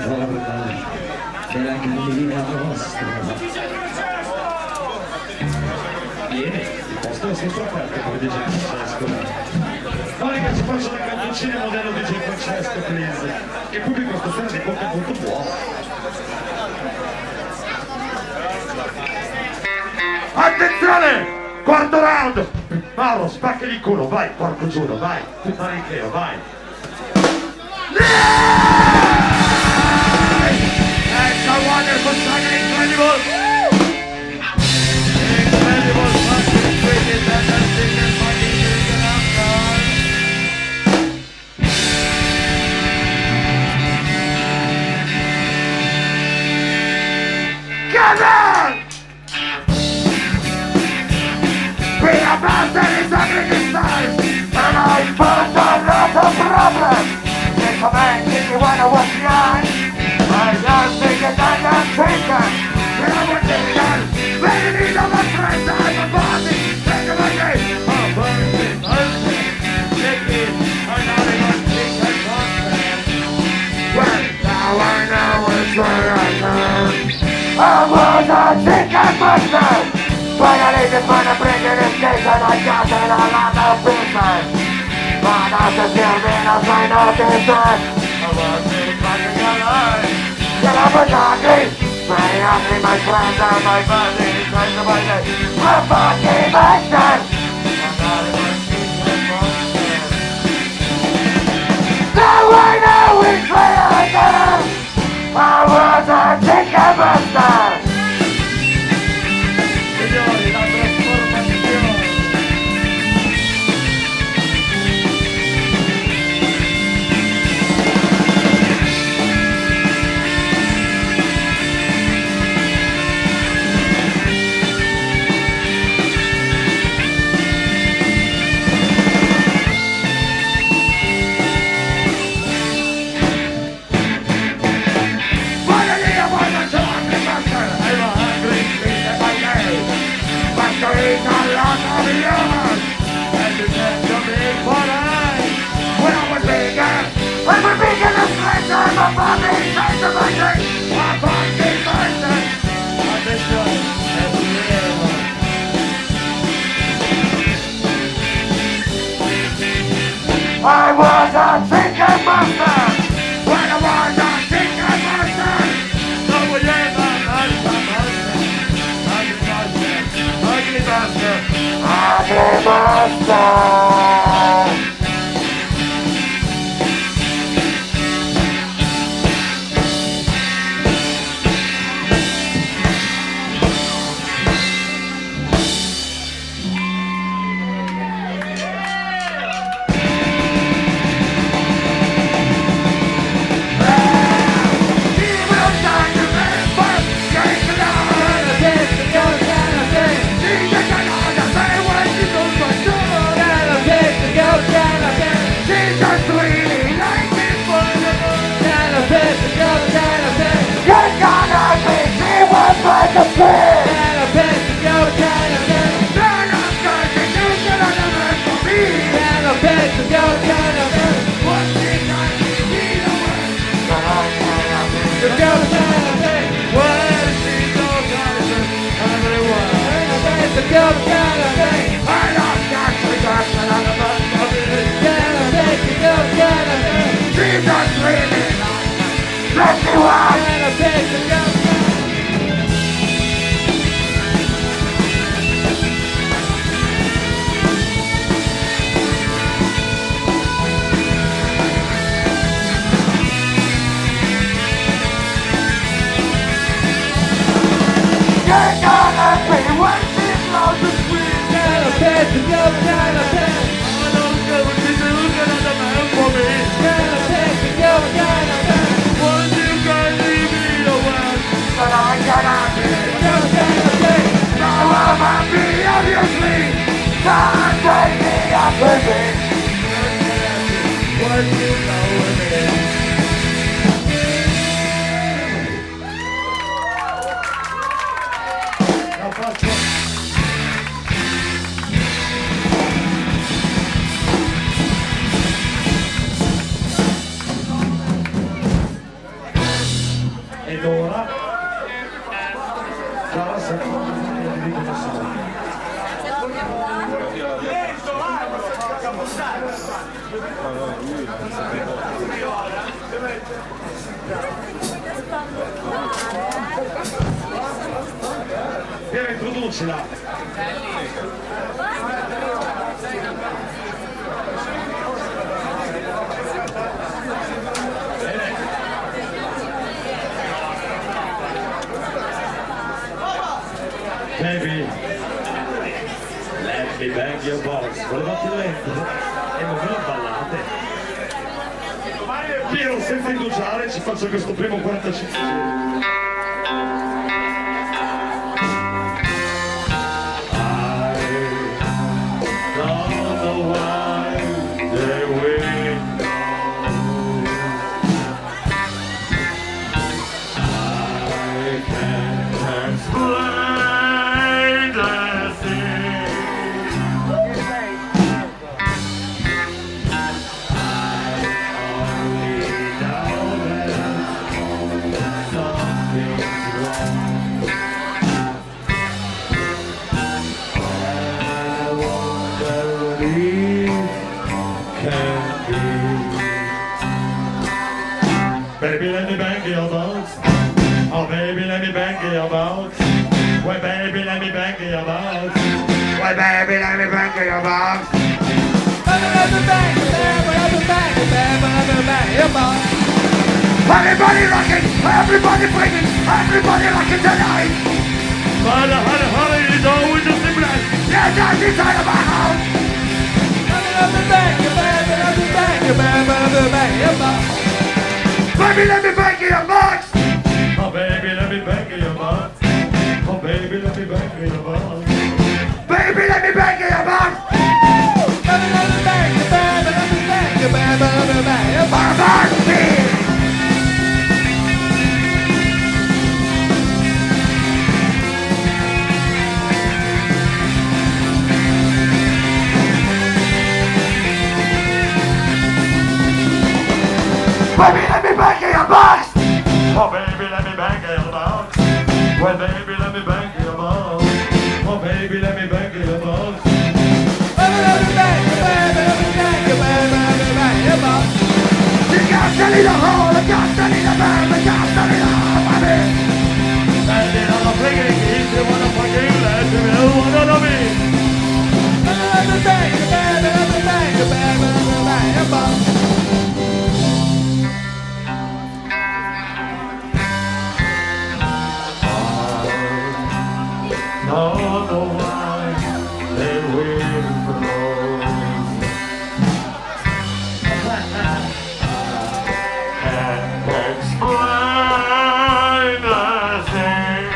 Buona Bretagna, che la gallina nostra. Vieni, il posto è sempre aperto per DJ Francesco. Guarda che ci faccio le canzoncine modello DJ Francesco, please. Che il pubblico stasera di bocca molto buono. Attenzione! Quarto round! Mauro, spaccagli il culo, vai, porco giuro, vai! Puttana di Cleo, vai! It's a wonderful song, incredible! Incredible, fucking crazy, fantastic, and fucking crazy outside! Come on! We are masters of the stars, and I found not a problem. It's a man if you wanna watch the eye. I just think that I'm taken. You know what they done? They need of a friend, I'm a body. Take it away. Oh, burn it, take it. I'm not even thinking content. Well, now I know it's where I am. I was a chicken monster. Finally just wanna bring it in station. I got it a lot of business. But after filming I find out this time I wasn't fucking alive. Get up and hungry. Very hungry, my friends and my family. Trying to buy it. I'm fucking bastard. I'm not even thinking monster. Now I know it's where I am. I was a chicken monster. I was a chicken monster. When I was a chicken monster. So we live on ugly monster. Ugly monster. You're gonna be when she blows the screen. ed ora Chiara secondo il diritto nazionale. Piera, introducila. Baby, let me bang your box. Volevate lento e non ve la ballate. Piero, senza indugiare, ci faccio questo primo 45 giri. Baby, let me bang your box. Oh, baby, let me bang your box. Why, baby, let me bang your box. Why, baby, let me bang your box. Everybody rocking, everybody breaking, everybody rocking tonight. Holla, holla, holla, it's always just a blast. Yeah, that's inside of my house. Baby, let me bang your box. Oh, baby, let me bang your box. Oh, baby, let me bang your box. Baby, let me bang your box. Baby, let me bang your box. Let me bang your box. Let me bang your box. Baby, let me bang your box. Oh, baby, let me bang your box. Well, baby, let me bang your box. Oh, baby, let me bang your box. Baby, let me bang your baby, let me bang your baby, let me bang your box. You got to need a hole, you got to need a bang, you got to need a hole, baby. And then I'm thinking, if you want to fucking let me know what I mean. Baby, let me bang your baby, let me bang your baby, let me bang your box. All the while they will blow. Can't explain the thing.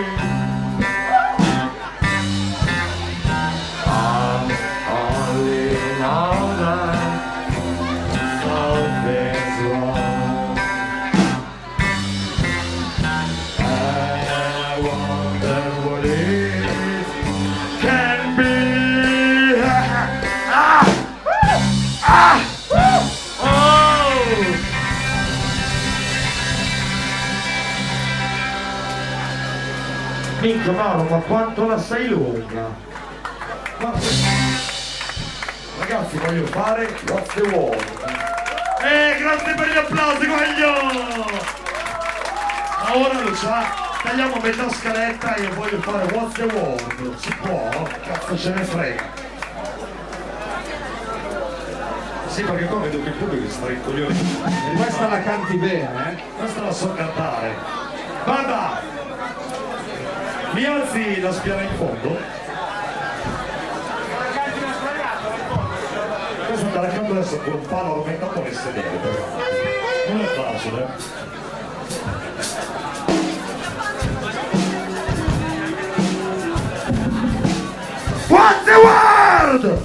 I only know that something's wrong. And I wonder what it can be. Minchia Mauro, ma quanto la sei lunga? Ragazzi, voglio fare What's the Word. Grazie per gli applausi, coglione! Ma ora lo sa, tagliamo metà scaletta e io voglio fare What's the Word. Si può? Cazzo ce ne frega. Sì, perché qua vedo che il pubblico sta in coglioni. Questa la canti bene, eh? Questa la so cantare. Banda! Mi alzi la spiana in fondo? Questa te la canto adesso con un palo argomentato nel sedere, però. Non è facile. What's the word?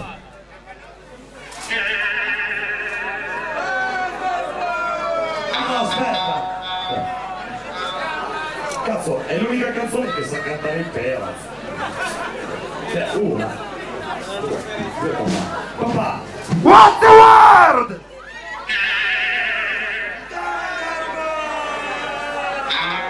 No, aspetta. Cazzo, è l'unica canzone che sa cantare intera. Cioè, una. Due, papà. What's the word?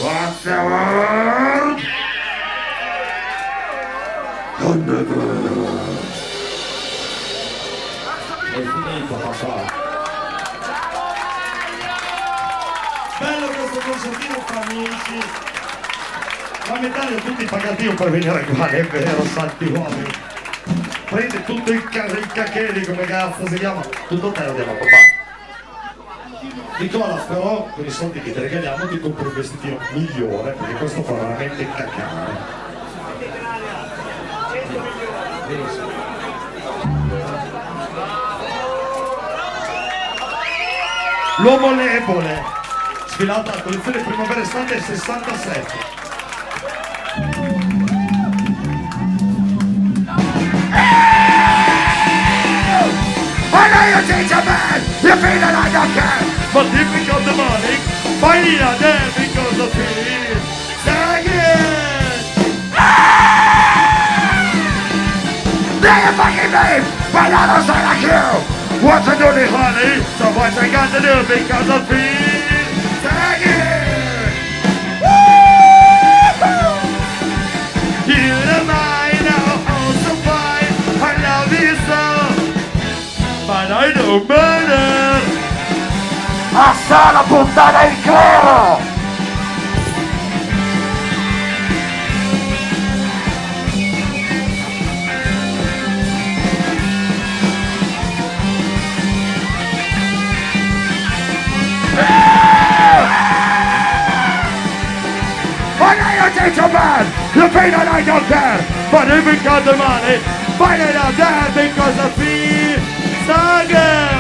What's the word? È finito, papà. Bello questo concertino fra amici. La metà di tutti pagati io per venire qua, è vero, santi uomini. Prende tutto il caccheri, come cazzo si chiama. Tutto te lo diamo a papà. Nicola, però con i soldi che ti regaliamo ti compri un vestitino migliore, perché questo fa veramente cacare. L'uomo lebole, sfilata alla collezione primavera estate 67. I know you change a man, you feel that I don't care. But if we got the money, finally are there because of it. Say again! Do you fucking believe? But I don't say like you. What to do, honey? So what I got to do because of it? Say again! You and I know how to fight. I love you so, but I don't matter. Assà la puttana il clero! Change your man, you feel that I don't care. But if we got the money, find it out there because of me. Saga!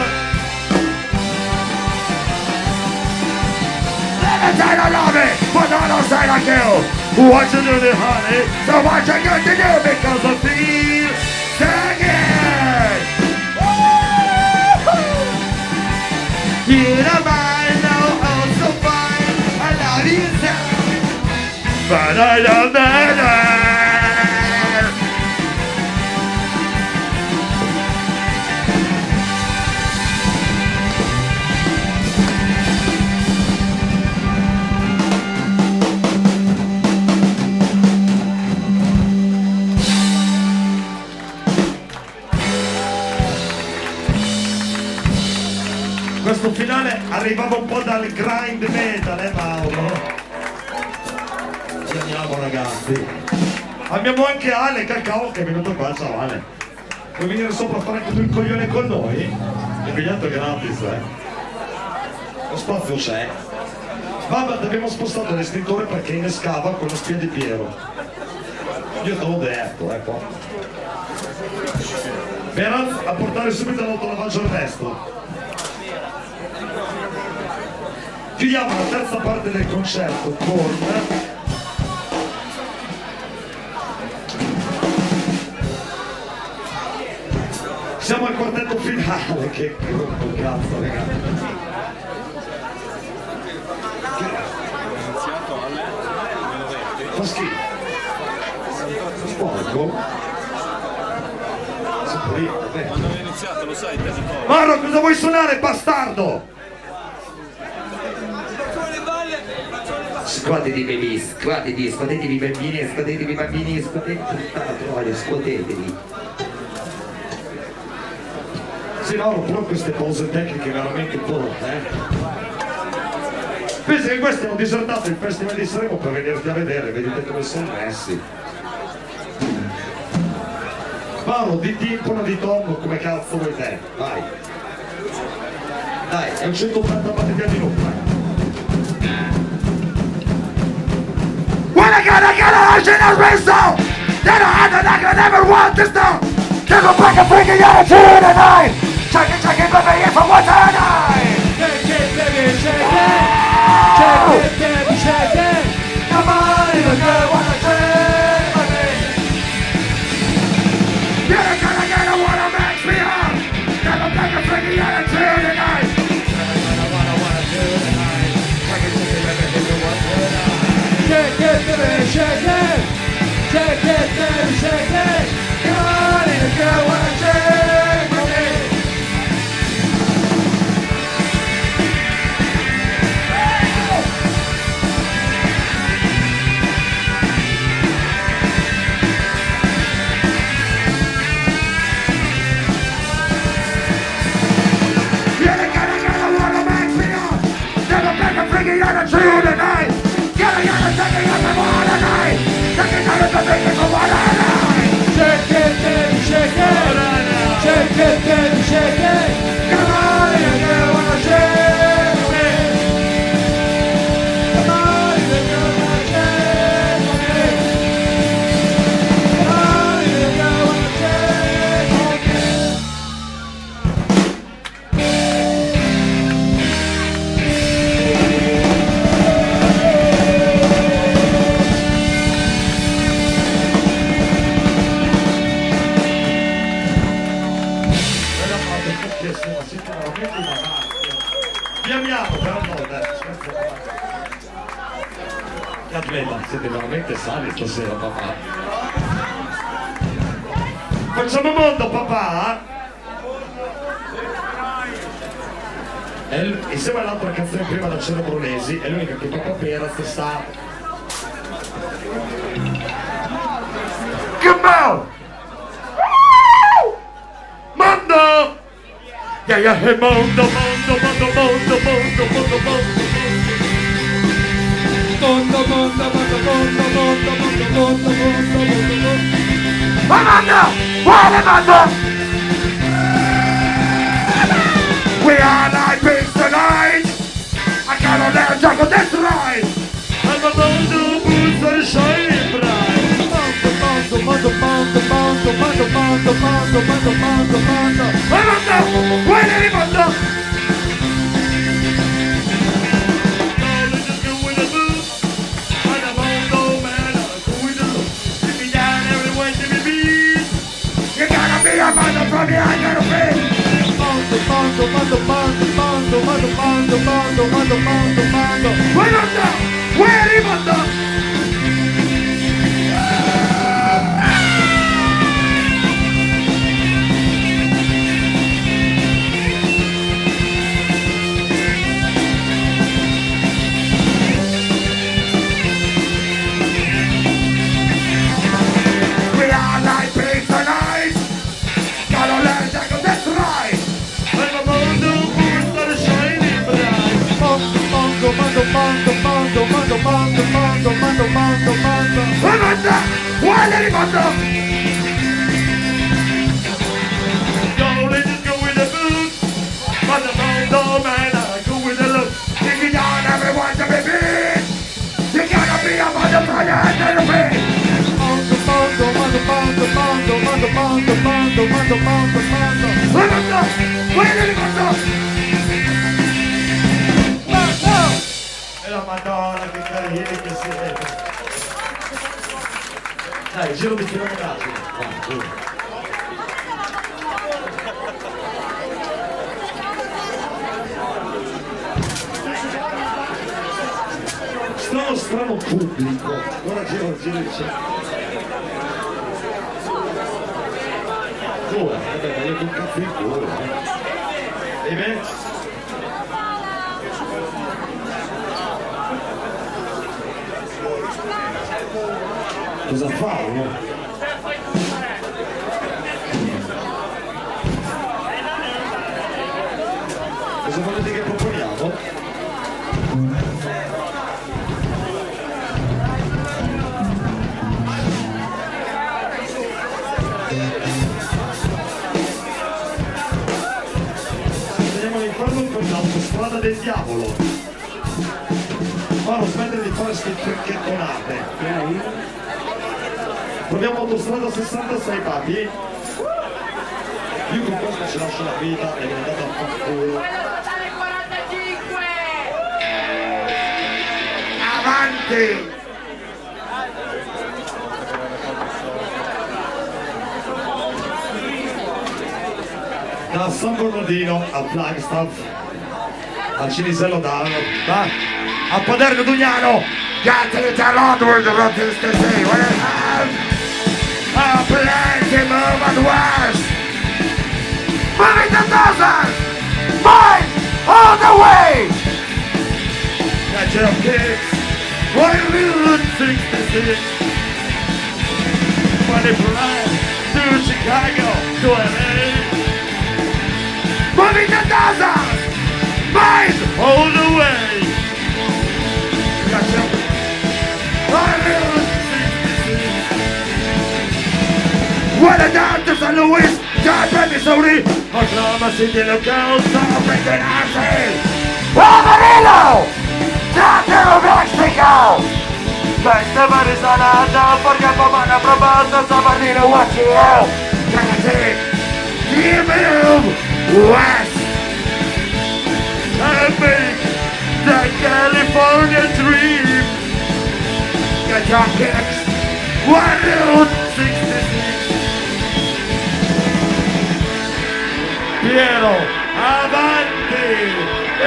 Let me say I love it, but I don't say like you. What you do, honey? So what you got to do Because of me. sing it? You and I know how to find. I love you so, but I don't matter. Questo finale arrivava un po' dal grind metal, Paolo? Ci andiamo, ragazzi. Abbiamo anche Ale Cacao che è venuto qua, ciao Ale. Vuoi venire sopra a fare anche tu il coglione con noi? Il biglietto è gratis, Lo spazio c'è. Vabbè, abbiamo spostato l'estintore perché innescava con lo spia di Piero. Io te l'ho detto, poi. Verrà a portare subito l'autolavaggio il resto. Chiudiamo la terza parte del concerto con siamo al quartetto finale, che gruppo cazzo, ragazzi. Fa schifo. Sporco. Quando è iniziato, lo sai, te Marro, cosa vuoi suonare, bastardo? Scuotetevi baby, scuotetevi bambini, scuotetevi bambini, scuotetevi. Sì, no, però queste pause tecniche veramente corte, Pensa che questi hanno disertato il Festival di Sanremo per venirti a vedere, vedete come sono messi. Paolo, di timpano, di tombo, come cazzo vuoi te? Vai. Dai, è un 180 battiti di nulla. When I got a shit that's been so, then I had to never want this now. Give a back a freaking attitude tonight. Check it, baby, in for what's her night. Shake it, baby, shake it. Shake it, baby, shake it. Come on, little girl, wanna shake, baby. You're gonna wanna match me up. Give a back a freaking attitude tonight. Shake it, baby, shake it. Shake it, baby, shake it. Come on, little girl, wanna shake, baby. Vi amiamo però no, dai, aspetta, siete veramente sani stasera, papà. Facciamo mondo, papà. Insieme all'altra canzone prima da Cerebrolesi è l'unica che papà Pera sta. Come on! Mondo! Yeah, yeah, hey, mondo, mondo, mondo, mondo, mondo, mondo, mondo. Mondo, mondo, mondo, mondo, mondo, mondo, mondo, mondo, mondo. Mondo! Vuole mondo! We are like beasts tonight! I cannot let you go, that's right! I'm a mondo, boots are shining bright. Mondo, mondo, mondo, mondo, mondo, mondo, mondo, mondo, mondo, mondo. Mondo! Vuole di mondo! From behind your face. Mondo, mondo, mondo, mondo, mondo, mondo, mondo, mondo, mondo, mondo, mondo. Where are you? Where are you, mondo? We are like pigs tonight. Mondo, mondo, mondo, mondo, mondo, mondo, mondo, mondo, mondo, mondo. Mondo! Vuole di mondo! Go, let's go with the boot. Mondo, mondo, man, I go with the look. Taking down everyone to be beat. You gotta be a mondo for your hands and your feet. Mondo, mondo, mondo, mondo, mondo, mondo, mondo, mondo, mondo, mondo, mondo. Mondo! Vuole di mondo! E la Madonna, che carini che siete. Dai, giro di chilometraggio. Strano pubblico. Ora giro il centro. Dove? Vabbè, ma io con cazzo in culo, E beh? Cosa fanno? Cosa volete che proponiamo? Andiamo all'inferno per l'autostrada del diavolo. Ma non smettere di fare ste tricchettonate, ok? Proviamo autostrada 66, papi. Io con questo ci lascio la vita e mi è andata a far culo. Avanti! Da San Bernardino a Flagstaff, al Cinisello d'Arno, a Paderno Dugnano. Got to tell all the words about this to say. What I have a plan to move on west. Moving to thousands! Boys, all the way! Catch up kids, why we look 66? Money fly to Chicago, to LA. Moving to thousands! Boys, All the way. Catch up, Guarda tanto San Luis, già per Missouri, acclamasi dello caos, prende nasce. Amarillo! Già Mexico! Questa marisanata, perché pomana probata, Samarino, what you have? You move west and make the California dream. Get your kicks, 166. Piero, avanti!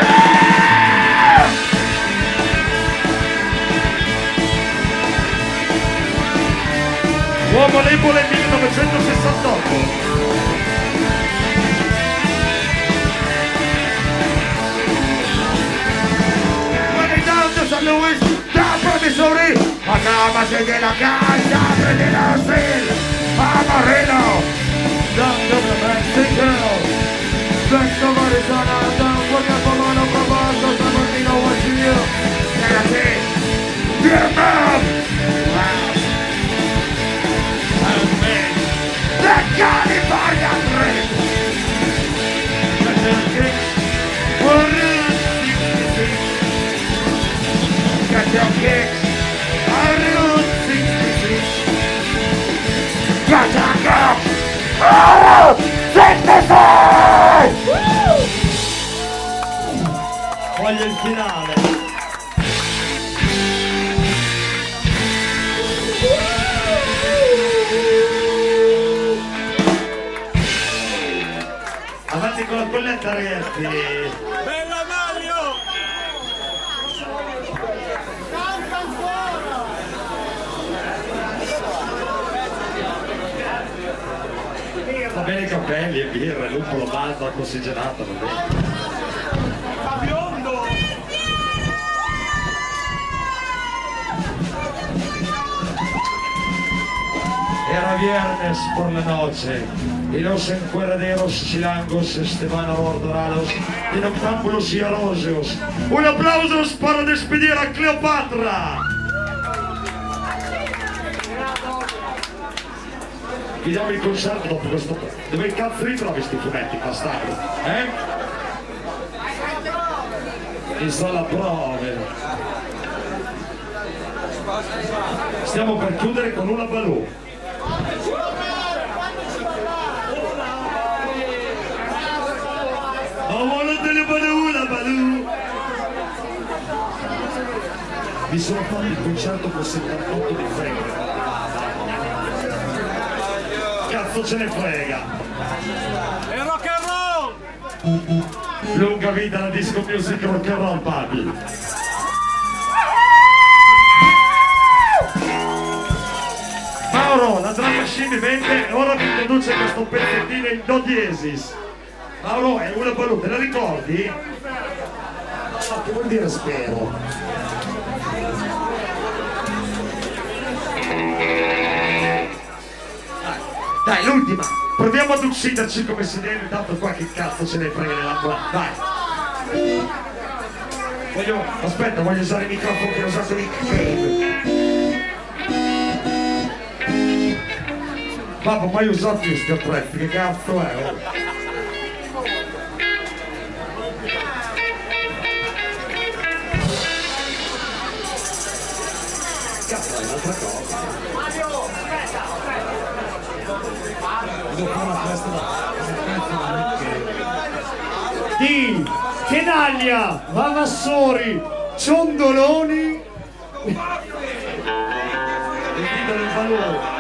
Uomo Lebole 1968. San Luis, down Missouri, acclamasi della casa, prendi la steel, Amarillo, down New Mexico, questo Arizona, down perché pomano provato, Samarino, what you, Tennessee, Vietnam, and me, the California Dream, the Kicks, got your kicks, Route 66. Got your kicks, Route 66. Voglio il finale. Avanti con la colletta, ragazzi. Bella Mario! Va bene i capelli e birra, il luppolo balzo, acqua ossigenata, va bene. Biondo! Era viernes por la noche y los encueraderos chilangos estaban abordados de noctámbulos y aroseos. Un aplauso para despedir a Cleopatra. Chiediamo il concerto dopo questo. Dove cazzo ritrovi sti fumetti, bastardo? In sala prove. Stiamo per chiudere con una balù. La balù. Mi sono fatto il concerto con 78 di frega. Cazzo ce ne frega! E rock and roll! Lunga vita alla disco music rock and roll, papi! Mauro, la drum machine vende e ora vi introduce questo pezzettino in do diesis. Mauro, è una balù, te la ricordi? No, che vuol dire spero? Dai, l'ultima! Proviamo ad ucciderci come si deve, tanto qua che cazzo ce ne frega nell'acqua. Dai! Aspetta, voglio usare il microfono che ho usato Nick Cave. Babbo, mai usato questi attrezzi, che cazzo è? Cazzo, è un'altra cosa. Devo fare una festa di Tenaglia, Vavassori, Ciondoloni e Vito del Valore.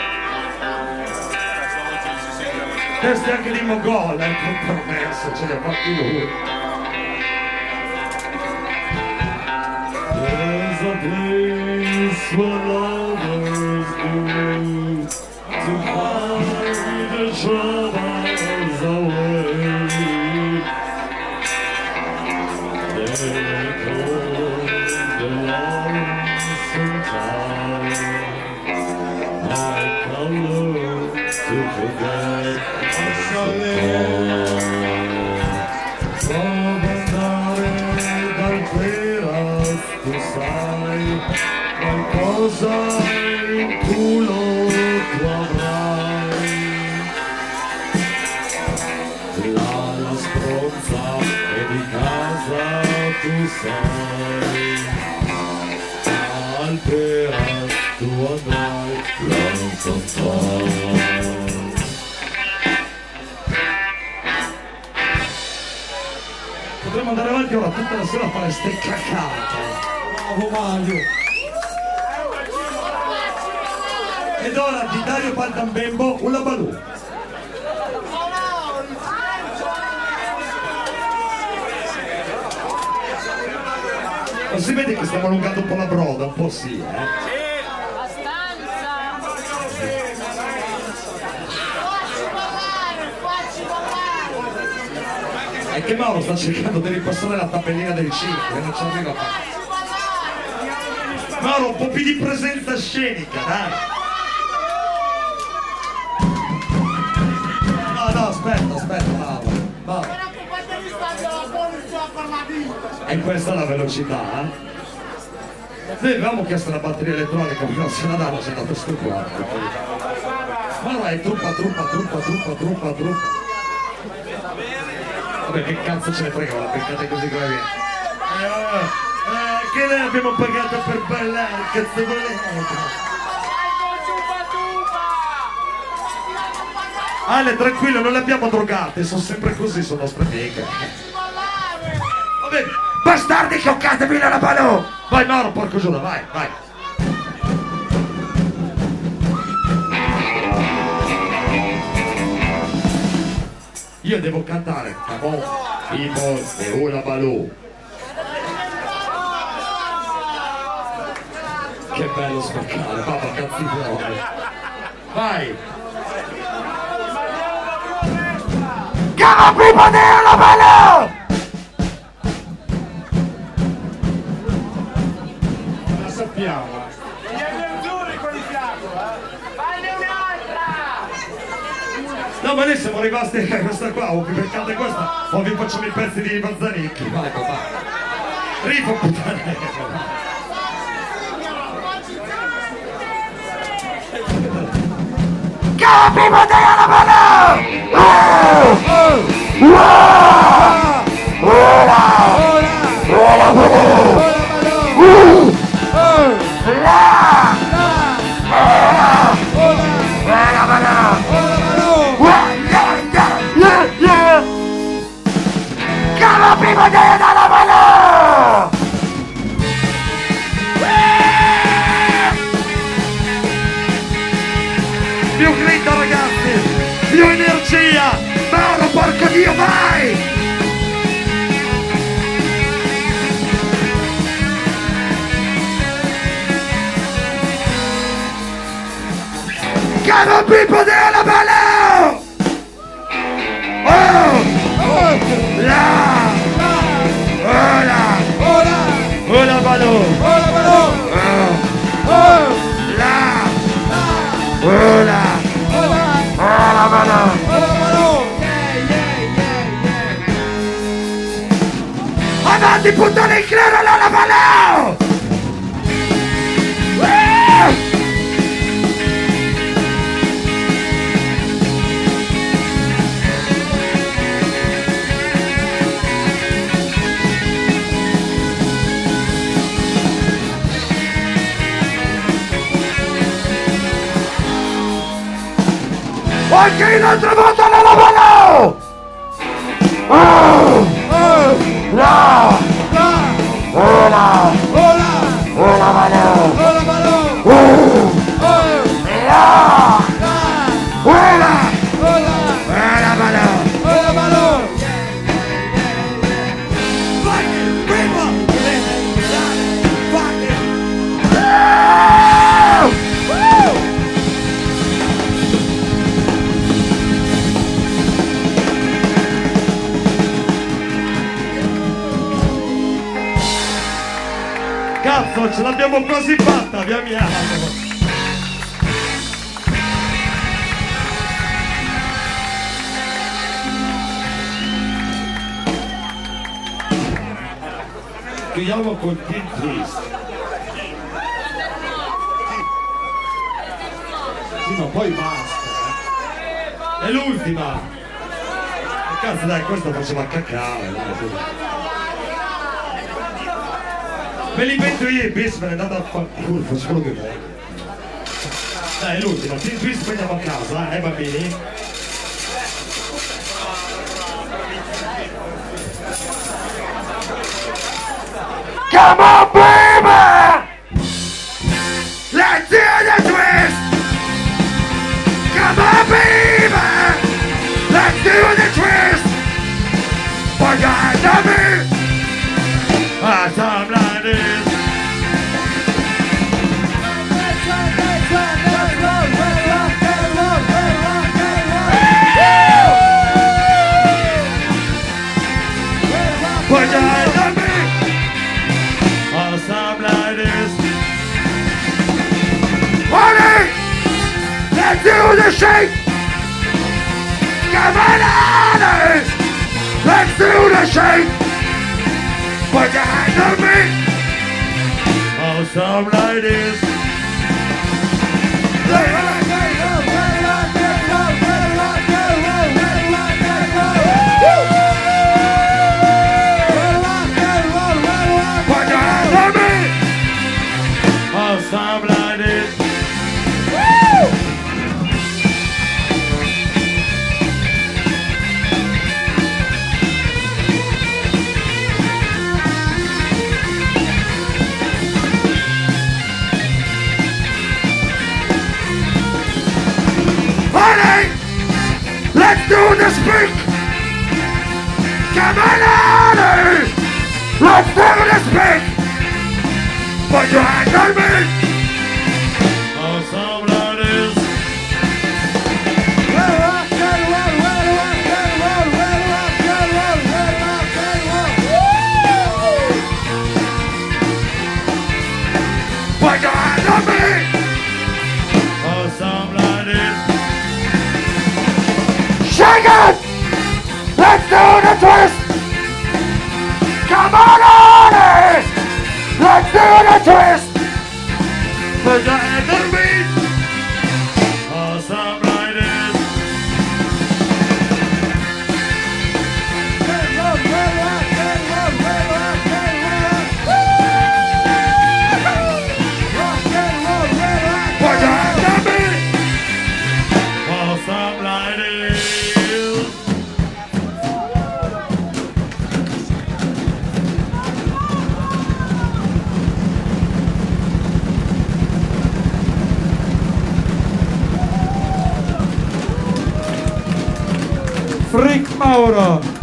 Testi anche di Mogol, è compromesso, ce li ha fatti lui. There's a place where lovers go to find the troubles away. They call the lonesome time. I come to forget. Qualcosa in culo tu avrai. tu andrai lontano. Potremmo andare avanti ora tutta la sera a fare ste cacate. Bravo Mario. Ed ora di Dario Paldambembo una balù. Ma si vede che stiamo allungando un po' la broda, un po' sì, È che Mauro sta cercando di ripassare la tabellina del 5 e non ci arriva mai. Mauro, un po' più di presenza scenica, dai! No, aspetta, Mauro. E questa è la velocità, Noi avevamo chiesto la batteria elettronica, però se la danno, si è andato stupido. Mauro è truppa. Vabbè, che cazzo ce ne frega, la peccate così come viene. Che noi abbiamo pagato per ballare, cazzo volete? Ale, tranquillo, non le abbiamo drogate, sono sempre così, sono nostre amiche. Vabbè, bastardi, chioccatevi nella balò! Vai Mauro, porco giuda, vai. Io devo cantare, Camon, People e una balù. Che bello spaccare, papà, cazzi fuori. Vai! Come on, people, they una balù! La sappiamo. Gli avventori con il fiato, Fanne un'altra! No, ma noi siamo rimasti a questa qua, o vi beccate questa, o vi facciamo i pezzi di Mazzanicchi. Vai, papà. Rifo, puttana. Come people, they una balù! Prima di andare ballo! Più grinta, ragazzi! Più energia! Mauro, porco Dio, vai! Come on, people, they wanna ballo! Hola balò! Avanti, puttana, il crero, la balò! Anche un'altra volta la balò! Cazzo, ce l'abbiamo quasi fatta, amiamo! Chiudiamo col Team Twist. Sì, ma poi basta. È l'ultima. Cazzo, dai, questa faceva cacare, dai. Me li invento io e bis, me ne andate a fanculo, faccio quello che voglio. Dai, l'ultimo, twist poi andiamo a casa, bambini? Come on, baby! Let's do the twist! Come on, baby! Let's do the twist! Put your hands on me! Time like this. Put your hands on me! Time like this. Honey! Let's do the shake! Come on, honey! Let's do the shake! Put your hands on me! Time like this. Put your hands on me! Time like this. Honey! Let's do the speak! Come on, honey! Let's do the speak! Put your hands on me! Time like this. Put your hands on me! Time like this. Shake it! Let's do the twist! Come on, honey! Let's do the twist! Put your hands on me. Time like this. Put your hands on me! Time like this. Freak Mauro.